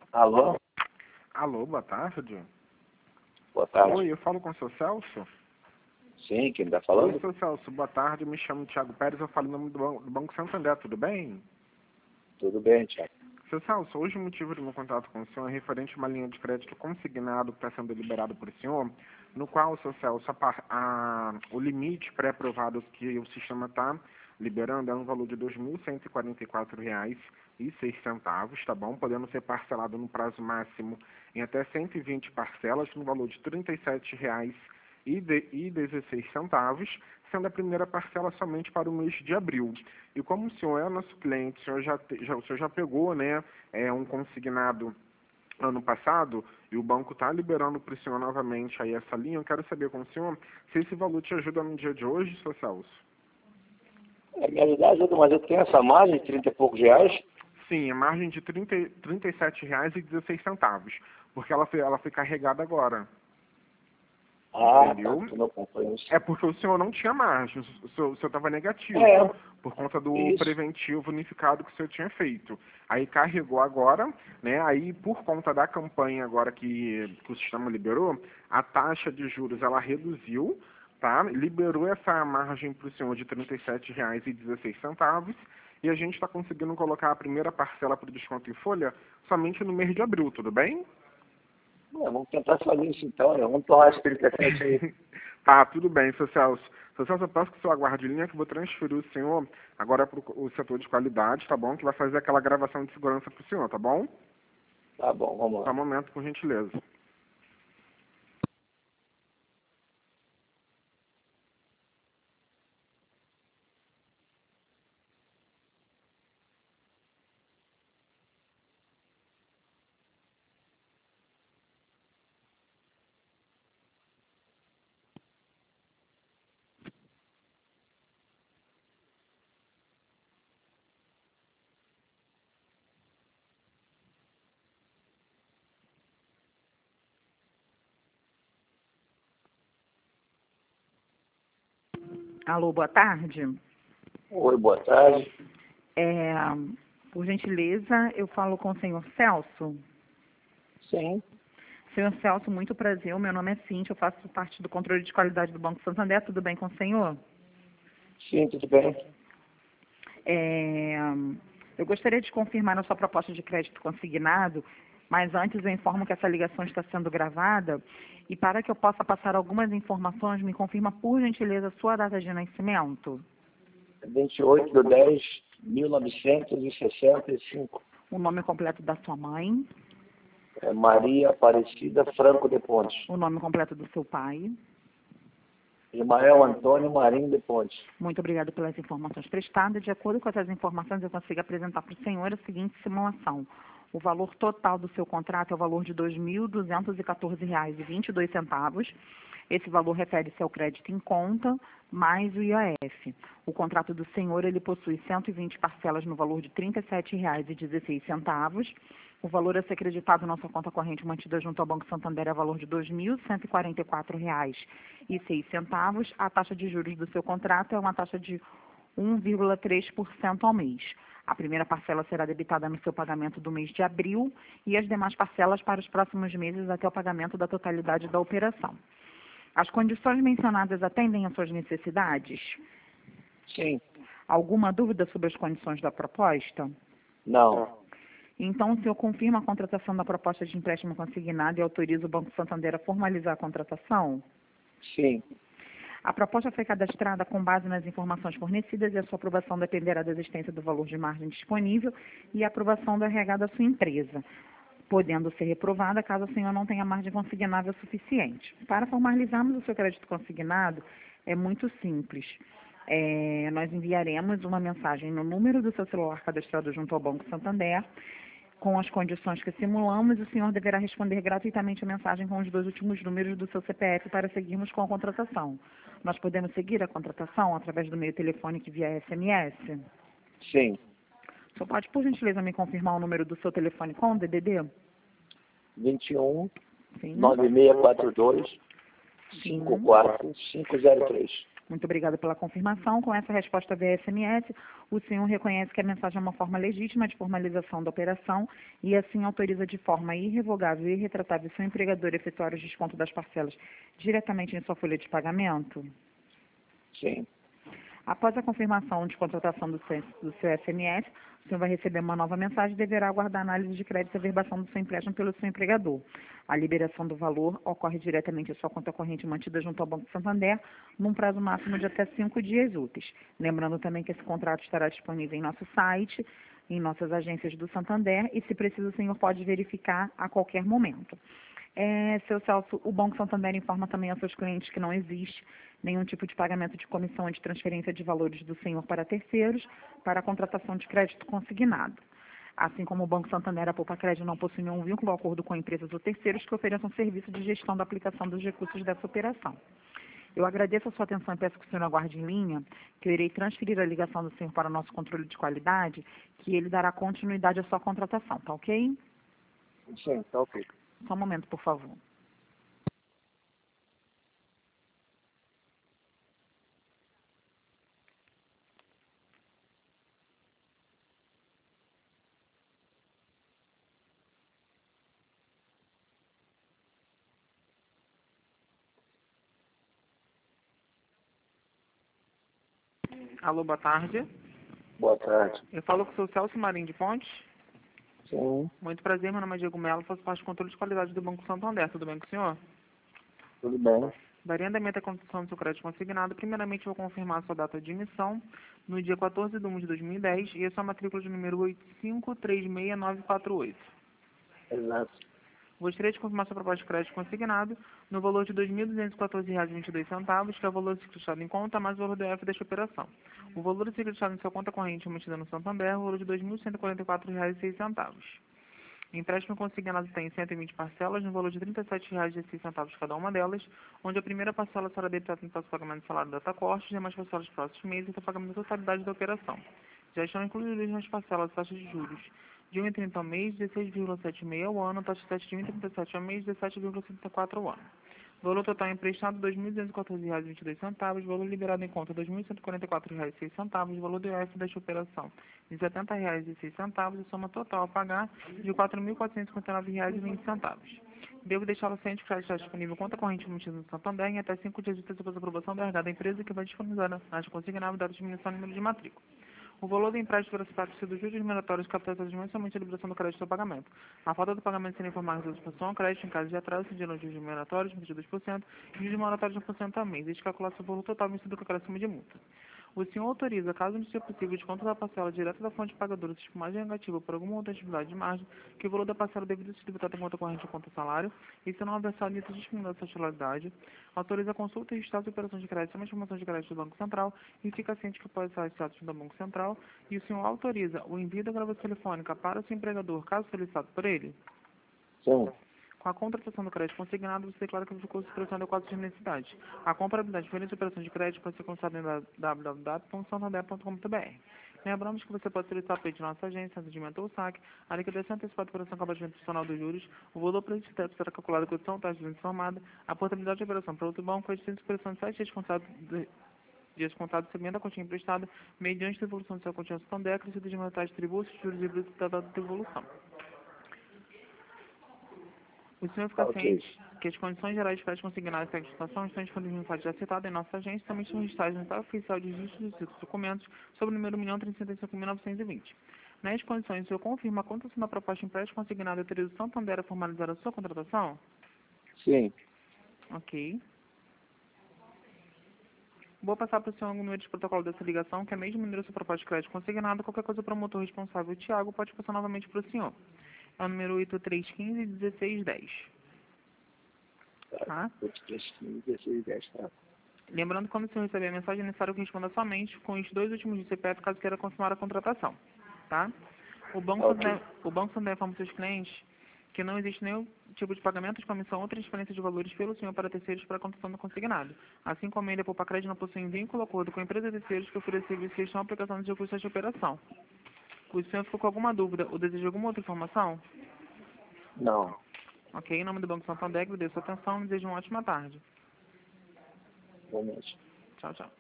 Alô? Alô, boa tarde. Boa tarde. Oi, eu falo com o seu Celso? Sim, quem está Oi, falando? seu Celso, boa tarde. Me chamo Thiago Pérez, eu falo em nome do Banco Santander, tudo bem? Tudo bem, Thiago. Seu Celso, hoje o motivo do meu contato com o senhor é referente a uma linha de crédito consignado que está sendo liberado por o senhor, no qual, seu Celso, o limite pré-aprovado que o sistema está liberando é um valor de R$ 2.144,06, tá bom? Podendo ser parcelado no prazo máximo em até 120 parcelas, no valor de R$ 37,16, sendo a primeira parcela somente para o mês de abril. E como o senhor é nosso cliente, o senhor já pegou, né, um consignado ano passado, e o banco está liberando para o senhor novamente aí essa linha, eu quero saber com o senhor se esse valor te ajuda no dia de hoje, seu Celso. Me ajudar ajuda, mas eu tenho essa margem de 30 e poucos reais. Sim, a margem de R$ 37,16, porque ela foi carregada agora. Ah, Entendeu? tá, tu não acompanha isso. É porque o senhor não tinha margem, o senhor estava negativo, É, por conta do isso. preventivo unificado que o senhor tinha feito. Aí carregou agora, né? Aí por conta da campanha agora que o sistema liberou, a taxa de juros ela reduziu, tá? Liberou essa margem para o senhor de R$ 37,16 e a gente está conseguindo colocar a primeira parcela para o desconto em folha somente no mês de abril, tudo bem? Vamos tentar fazer isso então, né? Vamos torrar esse 37 aí. Tá, tudo bem, seu Celso. Seu Celso, eu peço que o senhor aguarde linha, que eu vou transferir o senhor agora para o setor de qualidade, tá bom? Que vai fazer aquela gravação de segurança para o senhor, tá bom? Tá bom, vamos Só lá. um momento, por gentileza. Alô, boa tarde. Oi, boa tarde. É, por gentileza, eu falo com o senhor Celso. Sim, Senhor Celso, muito prazer. O meu nome é Cíntia, eu faço parte do controle de qualidade do Banco Santander. Tudo bem com o senhor? sim, tudo bem. É, eu gostaria de confirmar a sua proposta de crédito consignado, mas antes eu informo que essa ligação está sendo gravada e para que eu possa passar algumas informações, me confirma, por gentileza, a sua data de nascimento, 28/10/1965. o nome completo da sua mãe, É Maria Aparecida Franco de Pontes. o nome completo do seu pai. Ismael Antônio Marinho de Pontes. Muito obrigada pelas informações prestadas. De acordo com essas informações, eu consigo apresentar para o senhor a seguinte simulação. O valor total do seu contrato é o valor de R$ 2.214,22. Esse valor refere-se ao crédito em conta, mais o IOF. O contrato do senhor, ele possui 120 parcelas no valor de R$ 37,16. O valor a ser creditado na sua conta corrente mantida junto ao Banco Santander é o valor de R$ 2.144,06. A taxa de juros do seu contrato é uma taxa de 1,3% ao mês. A primeira parcela será debitada no seu pagamento do mês de abril e as demais parcelas para os próximos meses até o pagamento da totalidade da operação. As condições mencionadas atendem às suas necessidades? Sim. Alguma dúvida sobre as condições da proposta? Não. Então, o senhor confirma a contratação da proposta de empréstimo consignado e autoriza o Banco Santander a formalizar a contratação? Sim. A proposta foi cadastrada com base nas informações fornecidas e a sua aprovação dependerá da existência do valor de margem disponível e a aprovação do RH da sua empresa, podendo ser reprovada caso o senhor não tenha margem consignável suficiente. Para formalizarmos o seu crédito consignado, é muito simples. Nós enviaremos uma mensagem no número do seu celular cadastrado junto ao Banco Santander, com as condições que simulamos, o senhor deverá responder gratuitamente a mensagem com os 2 últimos números do seu CPF para seguirmos com a contratação. Nós podemos seguir a contratação através do meio telefônico e via SMS? Sim. O senhor pode, por gentileza, me confirmar o número do seu telefone com o DDD? 21 Sim. 9642 Sim. 54503. Muito obrigada pela confirmação. Com essa resposta via SMS, o senhor reconhece que a mensagem é uma forma legítima de formalização da operação e assim autoriza de forma irrevogável e irretratável seu empregador a efetuar o desconto das parcelas diretamente em sua folha de pagamento? Sim. Após a confirmação de contratação do seu SMS, o senhor vai receber uma nova mensagem e deverá aguardar a análise de crédito e averbação do seu empréstimo pelo seu empregador. A liberação do valor ocorre diretamente em sua conta corrente mantida junto ao Banco Santander, num prazo máximo de até 5 dias úteis. Lembrando também que esse contrato estará disponível em nosso site, em nossas agências do Santander, e se preciso, o senhor pode verificar a qualquer momento. Seu Celso, o Banco Santander informa também aos seus clientes que não existe nenhum tipo de pagamento de comissão ou de transferência de valores do senhor para terceiros para a contratação de crédito consignado. Assim como o Banco Santander, a Poupa Crédito não possui nenhum vínculo ou acordo com empresas ou terceiros que ofereçam serviço de gestão da aplicação dos recursos dessa operação. Eu agradeço a sua atenção e peço que o senhor aguarde em linha, que eu irei transferir a ligação do senhor para o nosso controle de qualidade, que ele dará continuidade à sua contratação, tá ok? Sim, tá ok. Só um momento, por favor. Alô, boa tarde. Boa tarde. Eu falo com o seu Celso Marinho de Pontes. Sim, Muito prazer, meu nome é Diego Melo, faço parte do controle de qualidade do Banco Santander. Tudo bem com o senhor? tudo bem. Daria andamento à construção do seu crédito consignado. Primeiramente, eu vou confirmar a sua data de emissão no dia 14 de 1 de 2010 e a sua matrícula de número 8536948. Exato. Gostaria de confirmar sua proposta de crédito consignado no valor de R$ 2.214,22, que é o valor secretado em conta, mais o valor do IF desta operação. O valor secretado em sua conta corrente emitida no Santander é o valor de R$ 2.144,06. O empréstimo consignado tem 120 parcelas, no valor de R$ 37,06 cada uma delas, onde a primeira parcela será debitada no prazo de pagamento do salário da corte, e demais parcelas dos próximos meses até o pagamento da totalidade da operação. Já estão incluídas nas parcelas taxas de juros de 1,30 ao mês, 16,76 ao ano, taxa de 1,37 ao mês, 17,74 ao ano. Valor total emprestado, R$ 2.214,22, valor liberado em conta, R$ 2.144,06, valor do IOF desta operação, de R$ 70,06, e soma total a pagar de R$ 4.459,20. Devo deixá-lo ciente que já está disponível conta corrente emitida no Santander em até 5 dias úteis após a aprovação da RH da empresa, que vai disponibilizar na consignável data de diminuição do número de matrícula. O valor do empréstimo deverá ser pago se dos juros mandatórios captados mensalmente a liberação do crédito ao pagamento. A falta do pagamento será informada da situação, crédito em caso de atraso, se os juros mandatórios, 22%, e juros mandatórios de 1% ao mês, desde calcular seu valor total vencido com acréscimo de multa. O senhor autoriza, caso não seja possível, desconto da parcela direta da fonte pagadora se for margem negativa por alguma outra atividade de margem, que o valor da parcela devido ser debitado em conta corrente ou conta salário, e se não houver saldo discriminado da titularidade, autoriza a consulta e registro de operações de crédito sem informação de crédito do Banco Central e fica ciente que pode ser status do Banco Central, e o senhor autoriza o envio da gravação telefônica para o seu empregador, caso solicitado por ele? Sim. Com a contratação do crédito consignado, você declara que ficou situação adequada às suas necessidades. A comparabilidade de diferentes operações de crédito pode ser consultada em www.santander.com.br. Lembramos que você pode solicitar pedido de nossa agência, atendimento ou saque, a liquidação antecipada por operação com abatimento adicional dos juros, o valor para esse step será calculado com condição taxa de juros informada, a portabilidade de operação para outro banco, a existência de operação de 7 dias contados recebendo a quantia emprestada, mediante a devolução do seu quantia Santander, acrescido de metade de tributos, juros e brutos da data de devolução. O senhor fica ciente que as condições gerais de crédito consignadas e situação estão disponíveis no site já citado em nossa agência, também estão registradas no site oficial de registro de documentos sobre o número 1.035.920. Nas condições, o senhor confirma a condição da proposta de empréstimo consignado e autoriza o Santander a formalizar a sua contratação? Sim. Ok. Vou passar para o senhor o número de protocolo dessa ligação, que é mesmo o número da sua proposta de crédito consignado. Qualquer coisa, o promotor responsável, o Tiago, pode passar novamente para o senhor. É o número 8315-1610. Tá? 8315-1610, tá? Lembrando que quando o senhor receber a mensagem, é necessário que responda somente com os 2 últimos de CPF, caso queira confirmar a contratação. Tá? O Banco Santander informa seus clientes que não existe nenhum tipo de pagamento de comissão ou transferência de valores pelo senhor para terceiros para a contratação do consignado. Assim como ele, a Poupa Crédito, não possui vínculo ou acordo com a empresa de terceiros que oferece serviços de gestão e aplicação de recursos de operação. O senhor ficou com alguma dúvida ou deseja alguma outra informação? Não. Ok, em nome do Banco Santander, agradeço a atenção e desejo uma ótima tarde. Realmente. Tchau, tchau.